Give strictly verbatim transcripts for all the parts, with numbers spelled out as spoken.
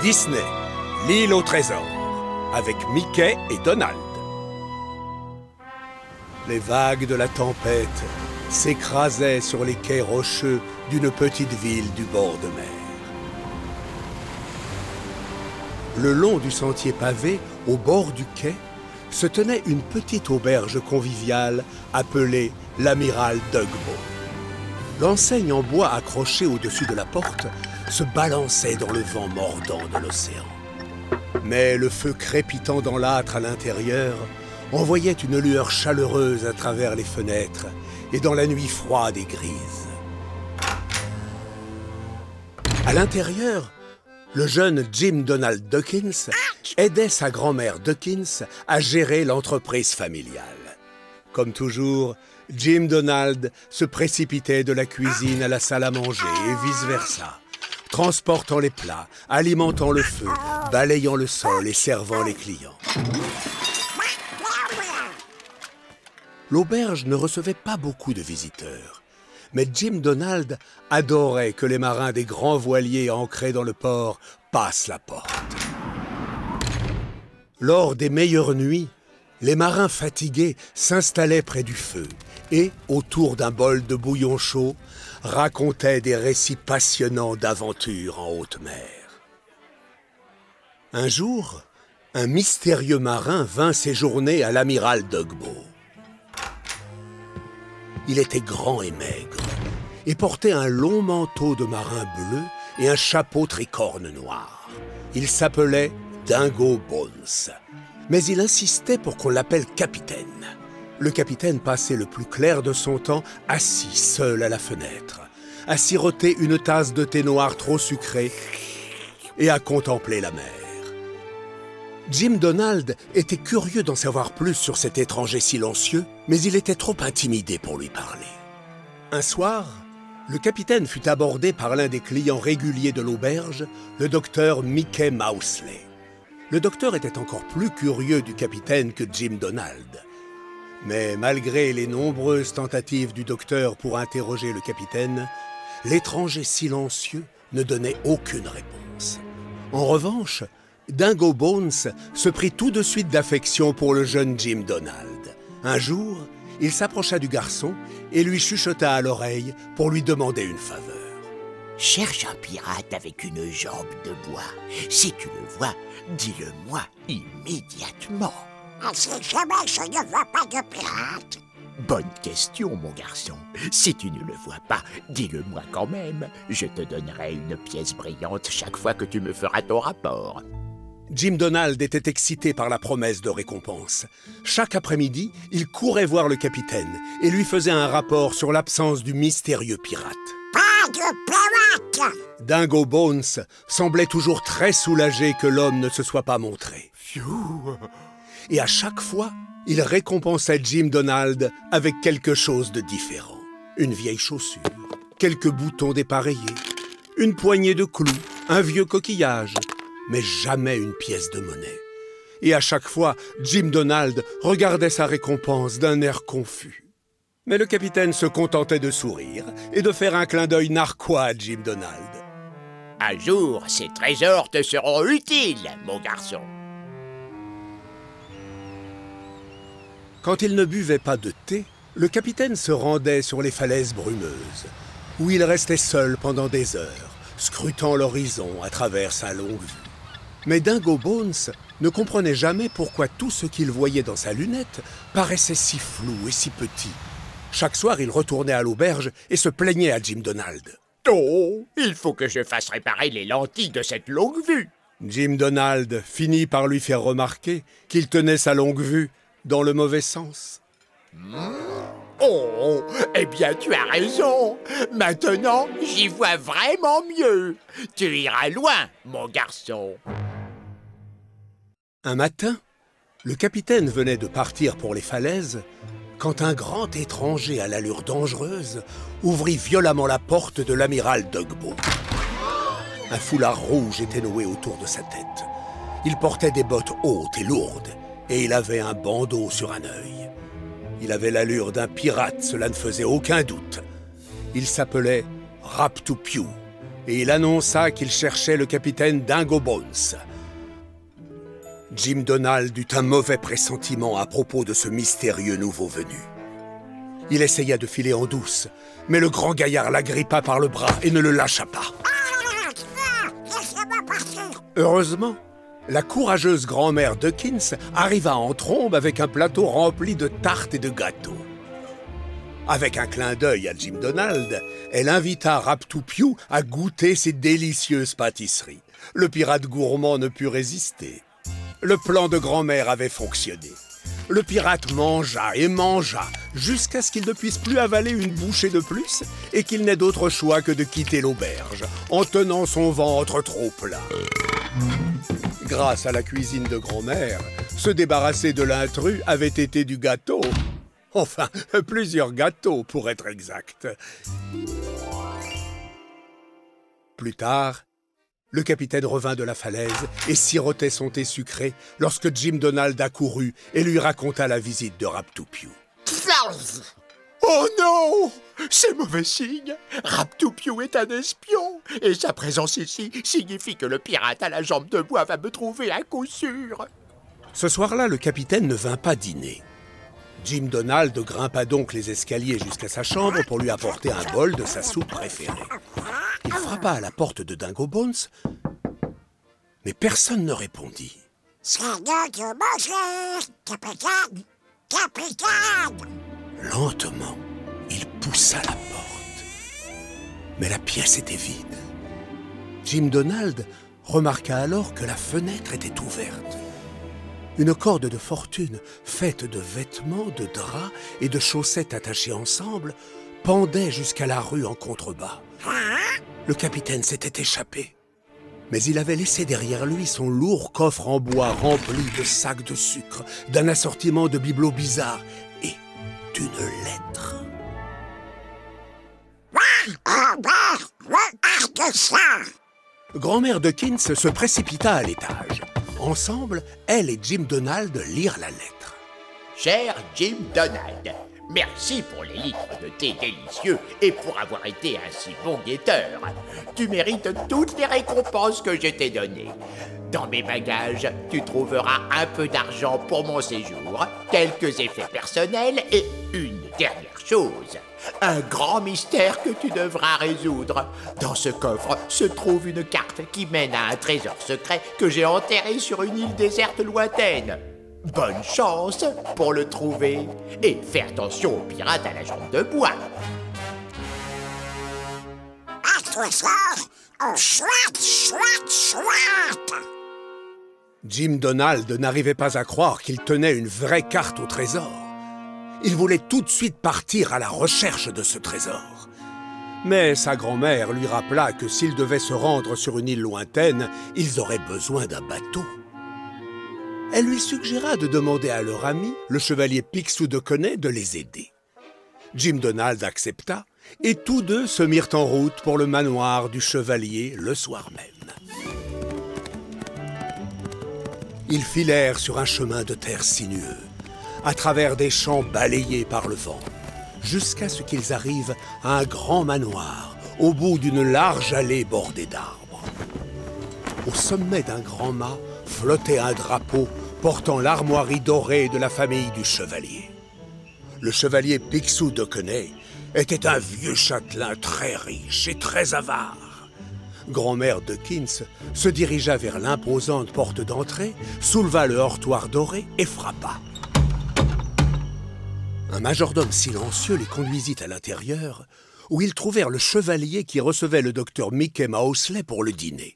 Disney, l'île au trésor, avec Mickey et Donald. Les vagues de la tempête s'écrasaient sur les quais rocheux d'une petite ville du bord de mer. Le long du sentier pavé, au bord du quai, se tenait une petite auberge conviviale appelée l'Amiral Dugbo. L'enseigne en bois accrochée au-dessus de la porte se balançait dans le vent mordant de l'océan. Mais le feu crépitant dans l'âtre à l'intérieur envoyait une lueur chaleureuse à travers les fenêtres et dans la nuit froide et grise. À l'intérieur, le jeune Jim Donald Duckins aidait sa grand-mère Duckins à gérer l'entreprise familiale. Comme toujours, Jim Donald se précipitait de la cuisine à la salle à manger et vice-versa, transportant les plats, alimentant le feu, balayant le sol et servant les clients. L'auberge ne recevait pas beaucoup de visiteurs, mais Jim Donald adorait que les marins des grands voiliers ancrés dans le port passent la porte. Lors des meilleures nuits, les marins fatigués s'installaient près du feu et, autour d'un bol de bouillon chaud, racontaient des récits passionnants d'aventures en haute mer. Un jour, un mystérieux marin vint séjourner à l'amiral Dugbo. Il était grand et maigre et portait un long manteau de marin bleu et un chapeau tricorne noir. Il s'appelait Dingo Bones, mais il insistait pour qu'on l'appelle capitaine. Le capitaine passait le plus clair de son temps assis seul à la fenêtre, à siroter une tasse de thé noir trop sucré et à contempler la mer. Jim Donald était curieux d'en savoir plus sur cet étranger silencieux, mais il était trop intimidé pour lui parler. Un soir, le capitaine fut abordé par l'un des clients réguliers de l'auberge, le docteur Mickey Mousley. Le docteur était encore plus curieux du capitaine que Jim Donald. Mais malgré les nombreuses tentatives du docteur pour interroger le capitaine, l'étranger silencieux ne donnait aucune réponse. En revanche, Dingo Bones se prit tout de suite d'affection pour le jeune Jim Donald. Un jour, il s'approcha du garçon et lui chuchota à l'oreille pour lui demander une faveur. Cherche un pirate avec une jambe de bois. Si tu le vois, dis-le-moi immédiatement. Si jamais je ne vois pas de pirate. Bonne question, mon garçon. Si tu ne le vois pas, dis-le-moi quand même. Je te donnerai une pièce brillante chaque fois que tu me feras ton rapport. Jim Donald était excité par la promesse de récompense. Chaque après-midi, il courait voir le capitaine et lui faisait un rapport sur l'absence du mystérieux pirate. Pas de pirate! Dingo Bones semblait toujours très soulagé que l'homme ne se soit pas montré. Phew. Et à chaque fois, il récompensait Jim Donald avec quelque chose de différent. Une vieille chaussure, quelques boutons dépareillés, une poignée de clous, un vieux coquillage, mais jamais une pièce de monnaie. Et à chaque fois, Jim Donald regardait sa récompense d'un air confus. Mais le capitaine se contentait de sourire et de faire un clin d'œil narquois à Jim Donald. Un jour, ces trésors te seront utiles, mon garçon. Quand il ne buvait pas de thé, le capitaine se rendait sur les falaises brumeuses, où il restait seul pendant des heures, scrutant l'horizon à travers sa longue vue. Mais Dingo Bones ne comprenait jamais pourquoi tout ce qu'il voyait dans sa lunette paraissait si flou et si petit. Chaque soir, il retournait à l'auberge et se plaignait à Jim Donald. « Oh, il faut que je fasse réparer les lentilles de cette longue vue !» Jim Donald finit par lui faire remarquer qu'il tenait sa longue vue dans le mauvais sens. Mmh. Oh, eh bien, tu as raison. Maintenant, j'y vois vraiment mieux. Tu iras loin, mon garçon. Un matin, le capitaine venait de partir pour les falaises quand un grand étranger à l'allure dangereuse ouvrit violemment la porte de l'amiral Dugbo. Un foulard rouge était noué autour de sa tête. Il portait des bottes hautes et lourdes et il avait un bandeau sur un œil. Il avait l'allure d'un pirate, cela ne faisait aucun doute. Il s'appelait Raptupiu et il annonça qu'il cherchait le capitaine Dingo Bones. Jim Donald eut un mauvais pressentiment à propos de ce mystérieux nouveau venu. Il essaya de filer en douce, mais le grand gaillard l'agrippa par le bras et ne le lâcha pas. Heureusement, la courageuse grand-mère Dawkins arriva en trombe avec un plateau rempli de tartes et de gâteaux. Avec un clin d'œil à Jim Donald, elle invita Raptoupiou à goûter ces délicieuses pâtisseries. Le pirate gourmand ne put résister. Le plan de grand-mère avait fonctionné. Le pirate mangea et mangea jusqu'à ce qu'il ne puisse plus avaler une bouchée de plus et qu'il n'ait d'autre choix que de quitter l'auberge en tenant son ventre trop plein. Grâce à la cuisine de grand-mère, se débarrasser de l'intrus avait été du gâteau. Enfin, plusieurs gâteaux pour être exact. Plus tard, le capitaine revint de la falaise et sirotait son thé sucré lorsque Jim Donald accourut et lui raconta la visite de Raptoupiou. Oh non! C'est mauvais signe! Raptoupiou est un espion, et sa présence ici signifie que le pirate à la jambe de bois va me trouver à coup sûr. Ce soir-là, le capitaine ne vint pas dîner. Jim Donald grimpa donc les escaliers jusqu'à sa chambre pour lui apporter un bol de sa soupe préférée. Il frappa à la porte de Dingo Bones, mais personne ne répondit. C'est donc bonjour, capitaine! Capitaine! Lentement, il poussa la porte. Mais la pièce était vide. Jim Donald remarqua alors que la fenêtre était ouverte. Une corde de fortune, faite de vêtements, de draps et de chaussettes attachées ensemble, pendait jusqu'à la rue en contrebas. Le capitaine s'était échappé. Mais il avait laissé derrière lui son lourd coffre en bois rempli de sacs de sucre, d'un assortiment de bibelots bizarres et d'une lettre. Grand-mère Dawkins se précipita à l'étage. Ensemble, elle et Jim Donald lirent la lettre. Cher Jim Donald, merci pour les litres de thé délicieux et pour avoir été un si bon guetteur. Tu mérites toutes les récompenses que je t'ai données. Dans mes bagages, tu trouveras un peu d'argent pour mon séjour, quelques effets personnels et une dernière chose. Un grand mystère que tu devras résoudre. Dans ce coffre se trouve une carte qui mène à un trésor secret que j'ai enterré sur une île déserte lointaine. Bonne chance pour le trouver. Et fais attention aux pirates à la jambe de bois. À ce soir, on chouette, chouette, chouette! Jim Donald n'arrivait pas à croire qu'il tenait une vraie carte au trésor. Il voulait tout de suite partir à la recherche de ce trésor. Mais sa grand-mère lui rappela que s'ils devaient se rendre sur une île lointaine, ils auraient besoin d'un bateau. Elle lui suggéra de demander à leur ami, le chevalier Picsou de Connay, de les aider. Jim Donald accepta, et tous deux se mirent en route pour le manoir du chevalier le soir même. Ils filèrent sur un chemin de terre sinueux, à travers des champs balayés par le vent, jusqu'à ce qu'ils arrivent à un grand manoir, au bout d'une large allée bordée d'arbres. Au sommet d'un grand mât flottait un drapeau portant l'armoirie dorée de la famille du chevalier. Le chevalier Picsou de Connay était un vieux châtelain très riche et très avare. Grand-mère Dawkins se dirigea vers l'imposante porte d'entrée, souleva le heurtoir doré et frappa. Un majordome silencieux les conduisit à l'intérieur, où ils trouvèrent le chevalier qui recevait le docteur Mickey Mousley pour le dîner.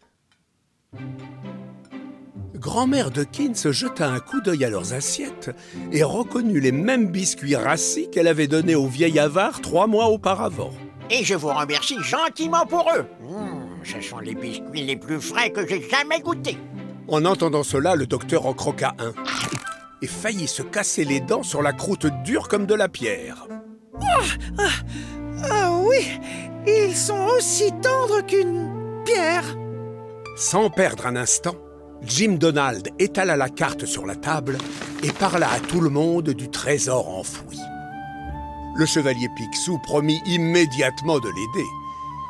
Grand-mère Dawkins jeta un coup d'œil à leurs assiettes et reconnut les mêmes biscuits rassis qu'elle avait donnés au vieil avare trois mois auparavant. Et je vous remercie gentiment pour eux. Mmh, ce sont les biscuits les plus frais que j'ai jamais goûtés. En entendant cela, le docteur en croqua un et faillit se casser les dents sur la croûte dure comme de la pierre. Ah, ah, ah oui, ils sont aussi tendres qu'une pierre. Sans perdre un instant, Jim Donald étala la carte sur la table et parla à tout le monde du trésor enfoui. Le chevalier Picsou promit immédiatement de l'aider.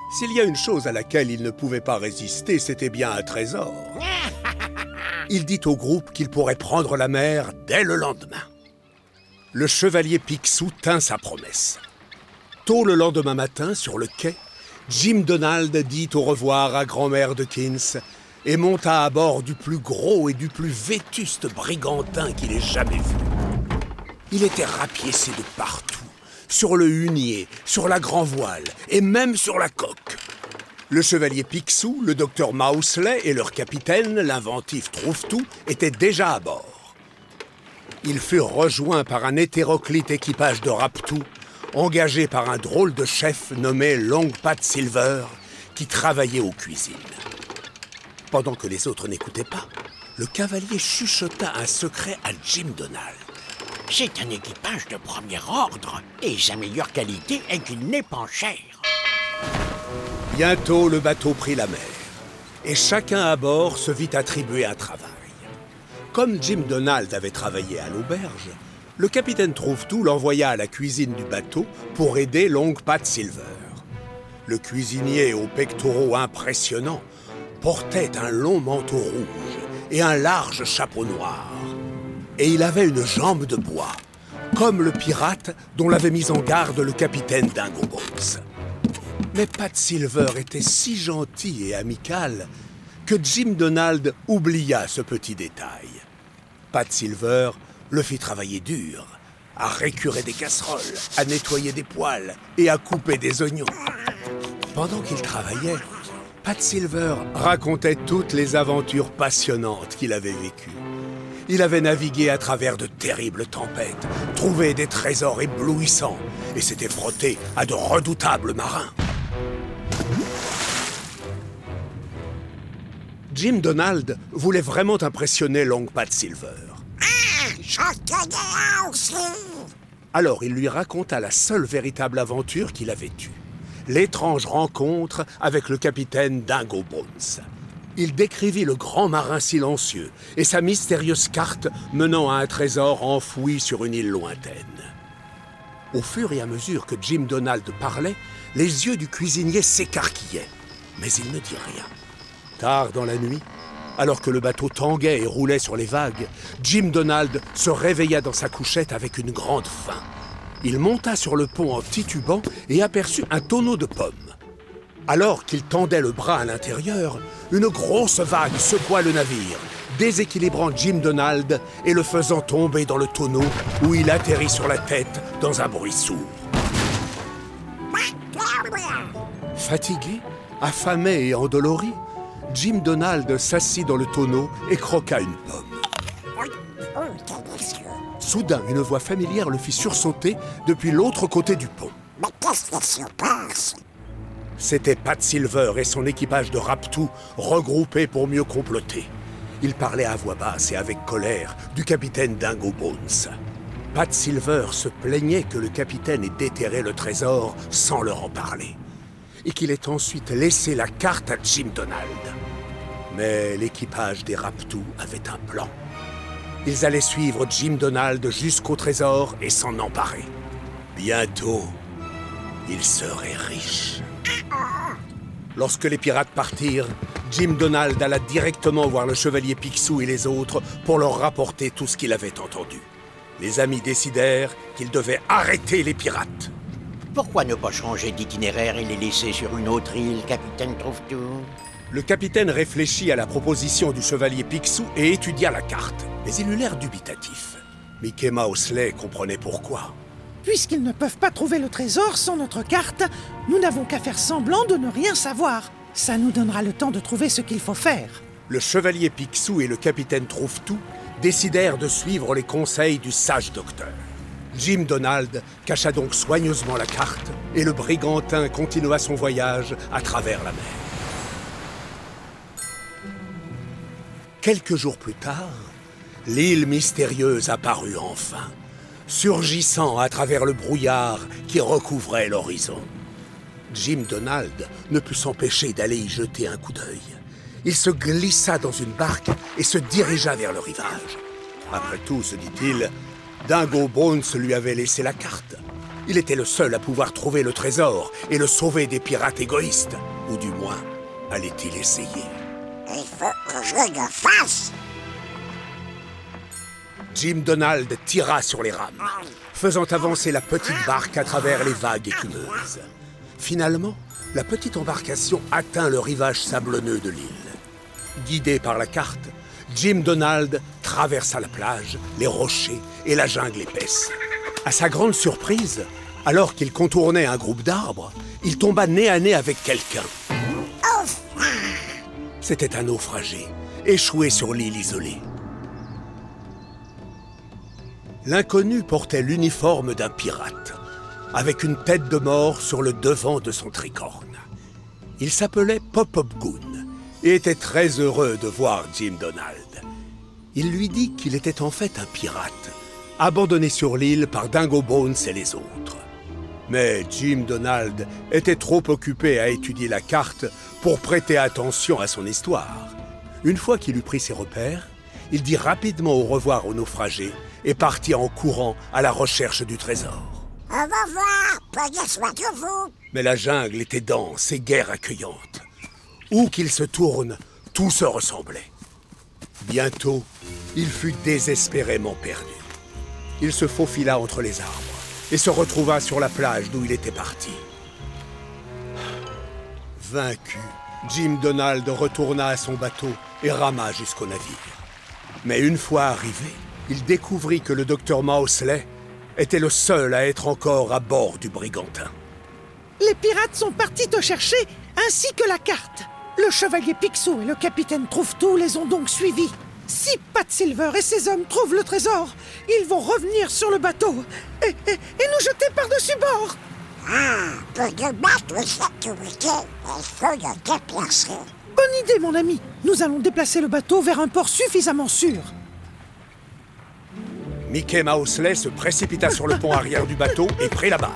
S'il y a une chose à laquelle il ne pouvait pas résister, c'était bien un trésor. Il dit au groupe qu'il pourrait prendre la mer dès le lendemain. Le chevalier Picsou tint sa promesse. Tôt le lendemain matin, sur le quai, Jim Donald dit au revoir à grand-mère Dawkins et monta à bord du plus gros et du plus vétuste brigantin qu'il ait jamais vu. Il était rapiécé de partout, sur le hunier, sur la grand-voile et même sur la coque. Le chevalier Picsou, le docteur Mouselet et leur capitaine, l'inventif Trouve-Tout, étaient déjà à bord. Ils furent rejoints par un hétéroclite équipage de Rap-Tout, engagé par un drôle de chef nommé Longpat Silver, qui travaillait aux cuisines. Pendant que les autres n'écoutaient pas, le cavalier chuchota un secret à Jim Donald. C'est un équipage de premier ordre, et sa meilleure qualité est qu'il n'est pas cher. Bientôt, le bateau prit la mer, et chacun à bord se vit attribuer un travail. Comme Jim Donald avait travaillé à l'auberge, le capitaine Trouve-Tout l'envoya à la cuisine du bateau pour aider Longpat Silver. Le cuisinier aux pectoraux impressionnants portait un long manteau rouge et un large chapeau noir. Et il avait une jambe de bois, comme le pirate dont l'avait mis en garde le capitaine Dingo Bones. Mais Pat Silver était si gentil et amical que Jim Donald oublia ce petit détail. Pat Silver le fit travailler dur, à récurer des casseroles, à nettoyer des poêles et à couper des oignons. Pendant qu'il travaillait, Pat Silver racontait toutes les aventures passionnantes qu'il avait vécues. Il avait navigué à travers de terribles tempêtes, trouvé des trésors éblouissants et s'était frotté à de redoutables marins. Jim Donald voulait vraiment impressionner Longpat Silver. Ah, j'en connais un aussi. Alors il lui raconta la seule véritable aventure qu'il avait eue. L'étrange rencontre avec le capitaine Dingo Bones. Il décrivit le grand marin silencieux et sa mystérieuse carte menant à un trésor enfoui sur une île lointaine. Au fur et à mesure que Jim Donald parlait, les yeux du cuisinier s'écarquillaient, mais il ne dit rien. Tard dans la nuit, alors que le bateau tanguait et roulait sur les vagues, Jim Donald se réveilla dans sa couchette avec une grande faim. Il monta sur le pont en titubant et aperçut un tonneau de pommes. Alors qu'il tendait le bras à l'intérieur, une grosse vague secoua le navire, déséquilibrant Jim Donald et le faisant tomber dans le tonneau où il atterrit sur la tête dans un bruit sourd. Fatigué, affamé et endolori, Jim Donald s'assit dans le tonneau et croqua une pomme. Oh, délicieux. Soudain, une voix familière le fit sursauter depuis l'autre côté du pont. Mais qu'est-ce qui se passe? C'était Pat Silver et son équipage de Rap-Tout regroupés pour mieux comploter. Ils parlaient à voix basse et avec colère du capitaine Dingo Bones. Pat Silver se plaignait que le capitaine ait déterré le trésor sans leur en parler, et qu'il ait ensuite laissé la carte à Jim Donald. Mais l'équipage des Rap-Tout avait un plan. Ils allaient suivre Jim Donald jusqu'au trésor et s'en emparer. Bientôt, ils seraient riches. Lorsque les pirates partirent, Jim Donald alla directement voir le chevalier Picsou et les autres pour leur rapporter tout ce qu'il avait entendu. Les amis décidèrent qu'ils devaient arrêter les pirates. Pourquoi ne pas changer d'itinéraire et les laisser sur une autre île, capitaine Trouve-Tout? Le capitaine réfléchit à la proposition du chevalier Picsou et étudia la carte. Mais il eut l'air dubitatif. Mickey Mouselet comprenait pourquoi. Puisqu'ils ne peuvent pas trouver le trésor sans notre carte, nous n'avons qu'à faire semblant de ne rien savoir. Ça nous donnera le temps de trouver ce qu'il faut faire. Le chevalier Picsou et le capitaine Trouve-Tout décidèrent de suivre les conseils du sage docteur. Jim Donald cacha donc soigneusement la carte et le brigantin continua son voyage à travers la mer. Quelques jours plus tard, l'île mystérieuse apparut enfin, surgissant à travers le brouillard qui recouvrait l'horizon. Jim Donald ne put s'empêcher d'aller y jeter un coup d'œil. Il se glissa dans une barque et se dirigea vers le rivage. Après tout, se dit-il, Dingo Bones lui avait laissé la carte. Il était le seul à pouvoir trouver le trésor et le sauver des pirates égoïstes. Ou du moins, allait-il essayer? Il faut que je le fasse. Jim Donald tira sur les rames, faisant avancer la petite barque à travers les vagues écumeuses. Finalement, la petite embarcation atteint le rivage sablonneux de l'île. Guidé par la carte, Jim Donald traversa la plage, les rochers et la jungle épaisse. À sa grande surprise, alors qu'il contournait un groupe d'arbres, il tomba nez à nez avec quelqu'un. C'était un naufragé, échoué sur l'île isolée. L'inconnu portait l'uniforme d'un pirate, avec une tête de mort sur le devant de son tricorne. Il s'appelait Pop-Up Goon et était très heureux de voir Jim Donald. Il lui dit qu'il était en fait un pirate, abandonné sur l'île par Dingo Bones et les autres. Mais Jim Donald était trop occupé à étudier la carte pour prêter attention à son histoire. Une fois qu'il eut pris ses repères, il dit rapidement au revoir aux naufragés et partit en courant à la recherche du trésor. Au revoir, prenez soin de vous. Mais la jungle était dense et guère accueillante. Où qu'il se tourne, tout se ressemblait. Bientôt, il fut désespérément perdu. Il se faufila entre les arbres et se retrouva sur la plage d'où il était parti. Vaincu, Jim Donald retourna à son bateau et rama jusqu'au navire. Mais une fois arrivé, il découvrit que le docteur Mousley était le seul à être encore à bord du brigantin. Les pirates sont partis te chercher, ainsi que la carte. Le chevalier Picsou et le capitaine Trouve-Tout les ont donc suivis. Si Pat Silver et ses hommes trouvent le trésor, ils vont revenir sur le bateau et, et, et nous jeter par-dessus bord. Ah, pour nous battre cette week-end, il faut le déplacer. Bonne idée, mon ami. Nous allons déplacer le bateau vers un port suffisamment sûr. Mickey Mousley se précipita sur le pont arrière du bateau et prit la barre.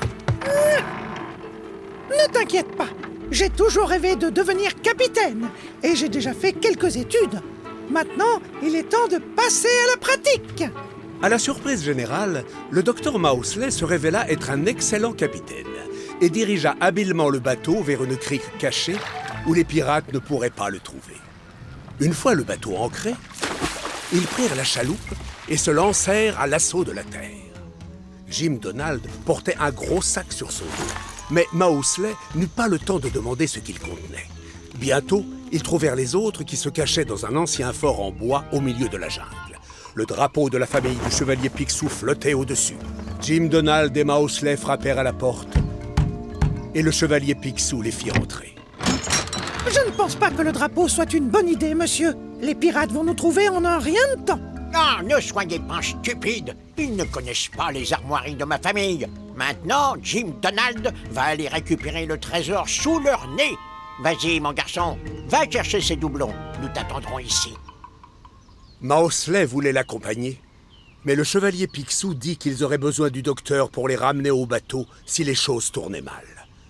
Ne t'inquiète pas. J'ai toujours rêvé de devenir capitaine et j'ai déjà fait quelques études. Maintenant, il est temps de passer à la pratique. À la surprise générale, le docteur Mousley se révéla être un excellent capitaine et dirigea habilement le bateau vers une crique cachée où les pirates ne pourraient pas le trouver. Une fois le bateau ancré, ils prirent la chaloupe et se lancèrent à l'assaut de la terre. Jim Donald portait un gros sac sur son dos, mais Mousley n'eut pas le temps de demander ce qu'il contenait. Bientôt, ils trouvèrent les autres qui se cachaient dans un ancien fort en bois au milieu de la jungle. Le drapeau de la famille du chevalier Picsou flottait au-dessus. Jim Donald et Mousley frappèrent à la porte et le chevalier Picsou les fit entrer. Je ne pense pas que le drapeau soit une bonne idée, monsieur. Les pirates vont nous trouver en un rien de temps. Non, ne soyez pas stupides. Ils ne connaissent pas les armoiries de ma famille. Maintenant, Jim Donald va aller récupérer le trésor sous leur nez. Vas-y, mon garçon, va chercher ces doublons. Nous t'attendrons ici. Mousley voulait l'accompagner, mais le chevalier Picsou dit qu'ils auraient besoin du docteur pour les ramener au bateau si les choses tournaient mal.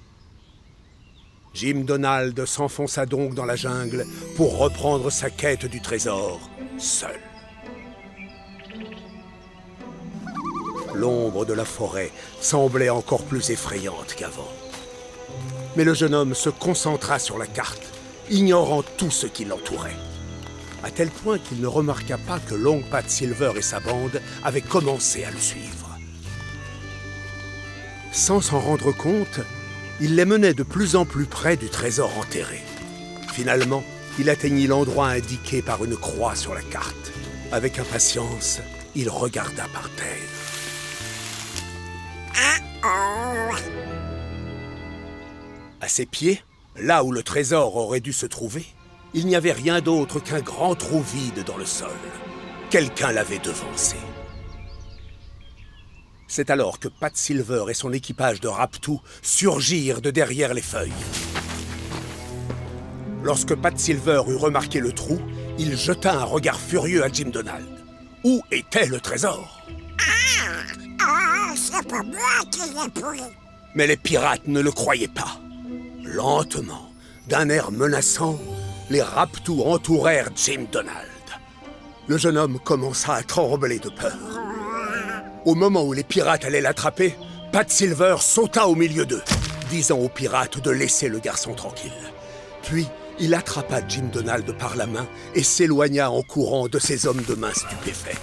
Jim Donald s'enfonça donc dans la jungle pour reprendre sa quête du trésor, seul. L'ombre de la forêt semblait encore plus effrayante qu'avant. Mais le jeune homme se concentra sur la carte, ignorant tout ce qui l'entourait. À tel point qu'il ne remarqua pas que Long Pat Silver et sa bande avaient commencé à le suivre. Sans s'en rendre compte, il les menait de plus en plus près du trésor enterré. Finalement, il atteignit l'endroit indiqué par une croix sur la carte. Avec impatience, il regarda par terre. À ses pieds, là où le trésor aurait dû se trouver, il n'y avait rien d'autre qu'un grand trou vide dans le sol. Quelqu'un l'avait devancé. C'est alors que Pat Silver et son équipage de Raptou surgirent de derrière les feuilles. Lorsque Pat Silver eut remarqué le trou, il jeta un regard furieux à Jim Donald. Où était le trésor? Ah, ah, c'est pas moi qui l'ai pris. Mais les pirates ne le croyaient pas. Lentement, d'un air menaçant, les Raptou entourèrent Jim Donald. Le jeune homme commença à trembler de peur. Au moment où les pirates allaient l'attraper, Pat Silver sauta au milieu d'eux, disant aux pirates de laisser le garçon tranquille. Puis, il attrapa Jim Donald par la main et s'éloigna en courant de ces hommes de main stupéfaits.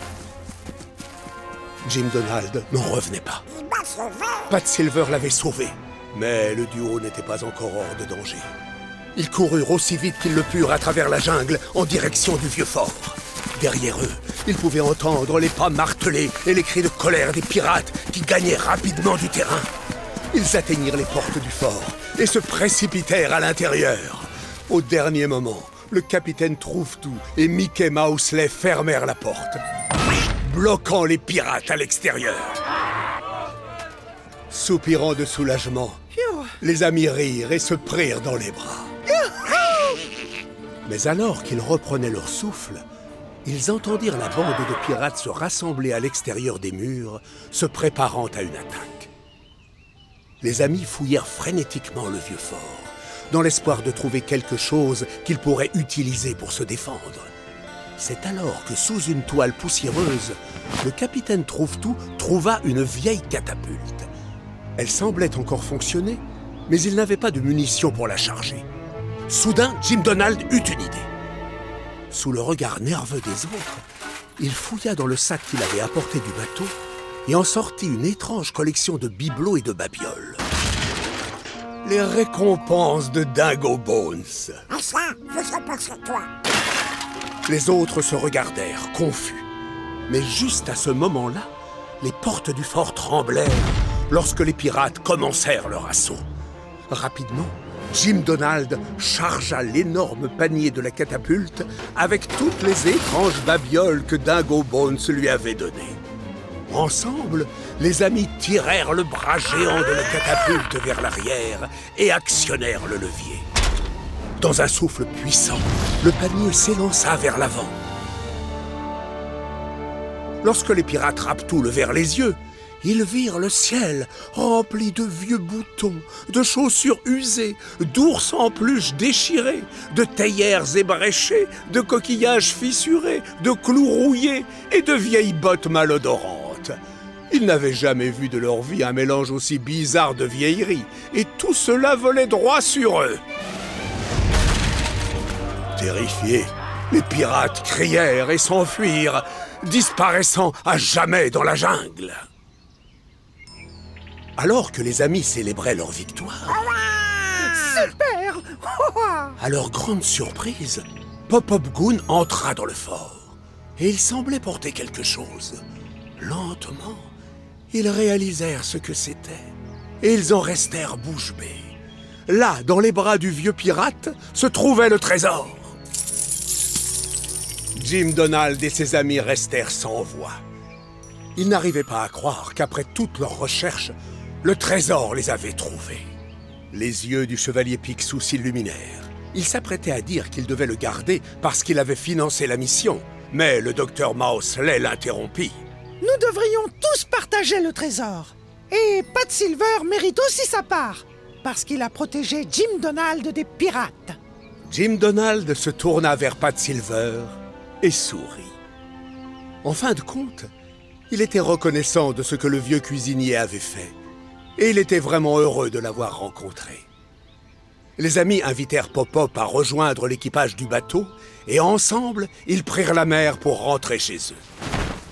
Jim Donald n'en revenait pas. Il m'a sauvé. Pat Silver l'avait sauvé, mais le duo n'était pas encore hors de danger. Ils coururent aussi vite qu'ils le purent à travers la jungle en direction du vieux fort. Derrière eux, ils pouvaient entendre les pas martelés et les cris de colère des pirates qui gagnaient rapidement du terrain. Ils atteignirent les portes du fort et se précipitèrent à l'intérieur. Au dernier moment, le capitaine Trouve-Tout et Mickey Mouselet fermèrent la porte, bloquant les pirates à l'extérieur. Soupirant de soulagement, les amis rirent et se prirent dans les bras. Mais alors qu'ils reprenaient leur souffle, ils entendirent la bande de pirates se rassembler à l'extérieur des murs, se préparant à une attaque. Les amis fouillèrent frénétiquement le vieux fort, dans l'espoir de trouver quelque chose qu'ils pourraient utiliser pour se défendre. C'est alors que, sous une toile poussiéreuse, le capitaine Trouve-Tout trouva une vieille catapulte. Elle semblait encore fonctionner, mais il n'avait pas de munitions pour la charger. Soudain, Jim Donald eut une idée. Sous le regard nerveux des autres, il fouilla dans le sac qu'il avait apporté du bateau et en sortit une étrange collection de bibelots et de babioles. Les récompenses de Dingo Bones. Ah ça, je sais pas c'est toi. Les autres se regardèrent, confus. Mais juste à ce moment-là, les portes du fort tremblèrent lorsque les pirates commencèrent leur assaut. Rapidement, Jim Donald chargea l'énorme panier de la catapulte avec toutes les étranges babioles que Dingo Bones lui avait données. Ensemble, les amis tirèrent le bras géant de la catapulte vers l'arrière et actionnèrent le levier. Dans un souffle puissant, le panier s'élança vers l'avant. Lorsque les pirates Raptou levèrent les yeux, ils virent le ciel rempli de vieux boutons, de chaussures usées, d'ours en peluche déchirés, de théières ébréchées, de coquillages fissurés, de clous rouillés et de vieilles bottes malodorantes. Ils n'avaient jamais vu de leur vie un mélange aussi bizarre de vieillerie, et tout cela volait droit sur eux. Terrifiés, les pirates crièrent et s'enfuirent, disparaissant à jamais dans la jungle. Alors que les amis célébraient leur victoire, Super! à leur grande surprise, Pop-Up Goon entra dans le fort. Et il semblait porter quelque chose. Lentement, ils réalisèrent ce que c'était. Et ils en restèrent bouche bée. Là, dans les bras du vieux pirate, se trouvait le trésor. Jim Donald et ses amis restèrent sans voix. Ils n'arrivaient pas à croire qu'après toutes leurs recherches, le trésor les avait trouvés. Les yeux du chevalier Picsou s'illuminèrent. Il s'apprêtait à dire qu'il devait le garder parce qu'il avait financé la mission. Mais le docteur Mouselet l'interrompit. Nous devrions tous partager le trésor. Et Pat Silver mérite aussi sa part, parce qu'il a protégé Jim Donald des pirates. Jim Donald se tourna vers Pat Silver et sourit. En fin de compte, il était reconnaissant de ce que le vieux cuisinier avait fait. Et il était vraiment heureux de l'avoir rencontré. Les amis invitèrent Pop-Up à rejoindre l'équipage du bateau, et ensemble, ils prirent la mer pour rentrer chez eux.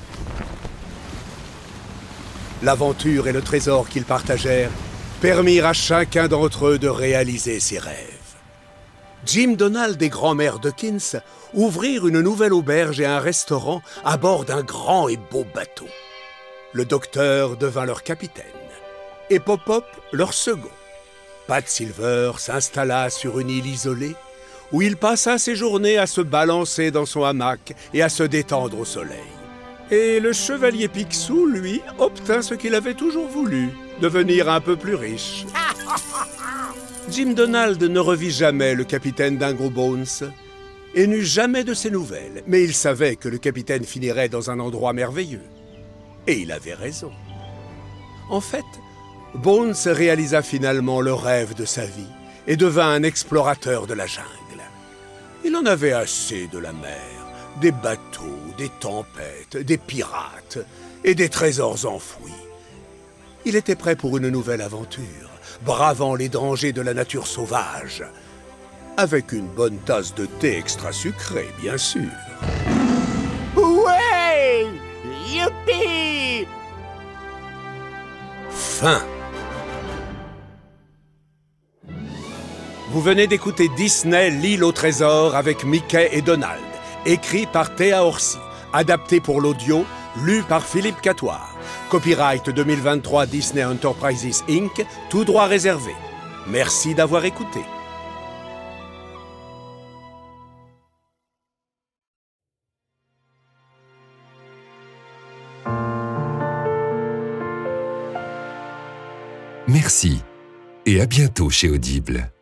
L'aventure et le trésor qu'ils partagèrent permirent à chacun d'entre eux de réaliser ses rêves. Jim Donald et grand-mère Dawkins ouvrirent une nouvelle auberge et un restaurant à bord d'un grand et beau bateau. Le docteur devint leur capitaine. Et Pop-Up leur second. Pat Silver s'installa sur une île isolée où il passa ses journées à se balancer dans son hamac et à se détendre au soleil. Et le chevalier Picsou, lui, obtint ce qu'il avait toujours voulu, devenir un peu plus riche. Jim Donald ne revit jamais le capitaine Dingo Bones et n'eut jamais de ses nouvelles, mais il savait que le capitaine finirait dans un endroit merveilleux. Et il avait raison. En fait, Bones réalisa finalement le rêve de sa vie et devint un explorateur de la jungle. Il en avait assez de la mer, des bateaux, des tempêtes, des pirates et des trésors enfouis. Il était prêt pour une nouvelle aventure, bravant les dangers de la nature sauvage. Avec une bonne tasse de thé extra sucré, bien sûr. Ouais! Youpi! Fin. Vous venez d'écouter Disney L'île au trésor avec Mickey et Donald, écrit par Théa Orsi, adapté pour l'audio, lu par Philippe Catoire. Copyright deux mille vingt-trois Disney Enterprises incorporée, tout droit réservé. Merci d'avoir écouté. Merci et à bientôt chez Audible.